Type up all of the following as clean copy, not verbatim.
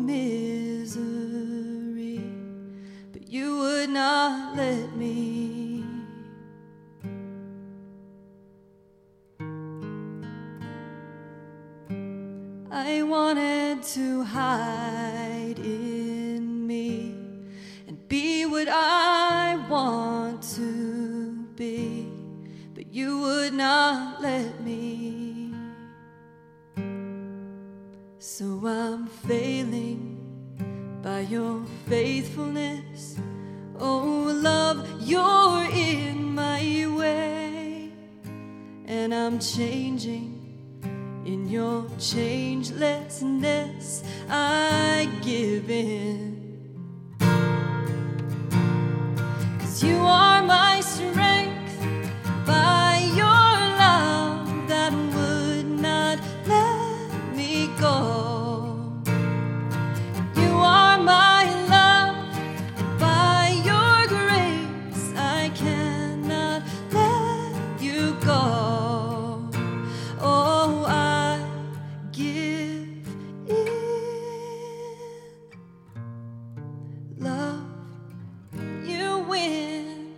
misery, but you would not let me. I wanted to hide in me and be what I want to be, but you would not let me. So I'm failing by your faithfulness. Oh love, you're in my way, and I'm changing in your changelessness. I give in, 'cause you are my strength, by your love that would not let me go. You are my love, and by your grace I cannot let you go. Oh, I give in. Love, you win.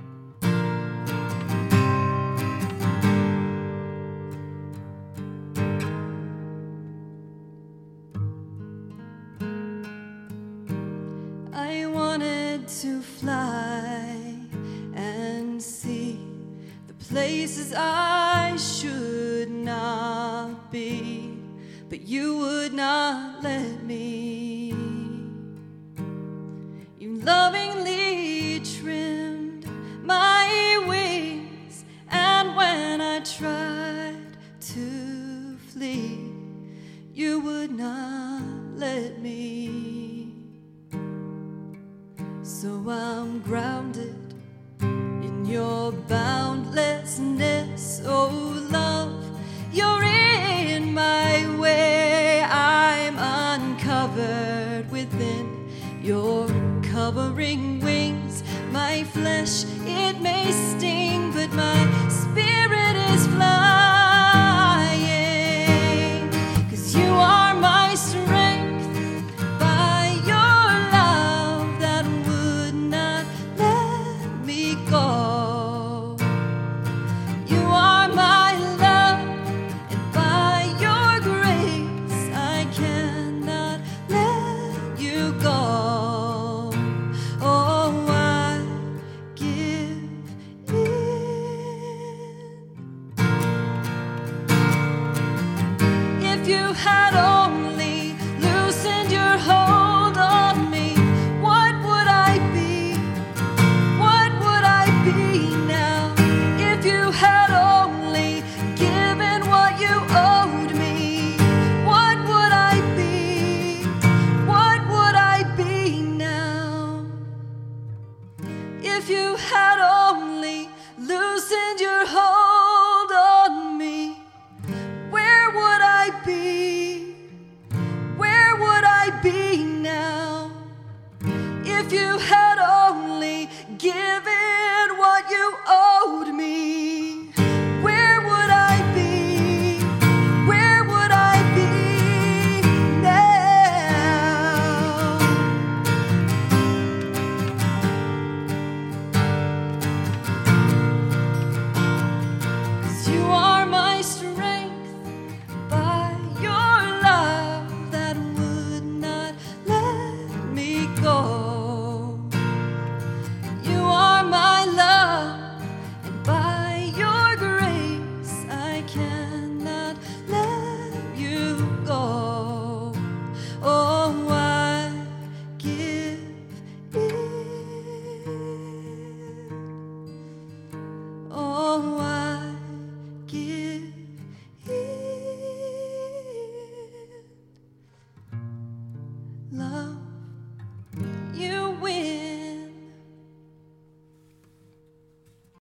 I wanted to fly and see the places I should not be, but you would not let me. You lovingly trimmed my wings, and when I tried to flee, you would not let me. So I'm grounded in your boundlessness. Oh love, you're in my way. I'm uncovered within your covering wings. My flesh, it may sting, but my spirit is flying, 'cause you are my strength, by your love that would not let me go. You are my love, and by your grace I cannot let you go. Oh, I give in. If you had only loosened your hold on me, what would I be? What would I be now? If you had only given what you owed me, what would I be? What would I be now? If you had only loosened your hold on me, where would I be? Where would I be now? If you had only given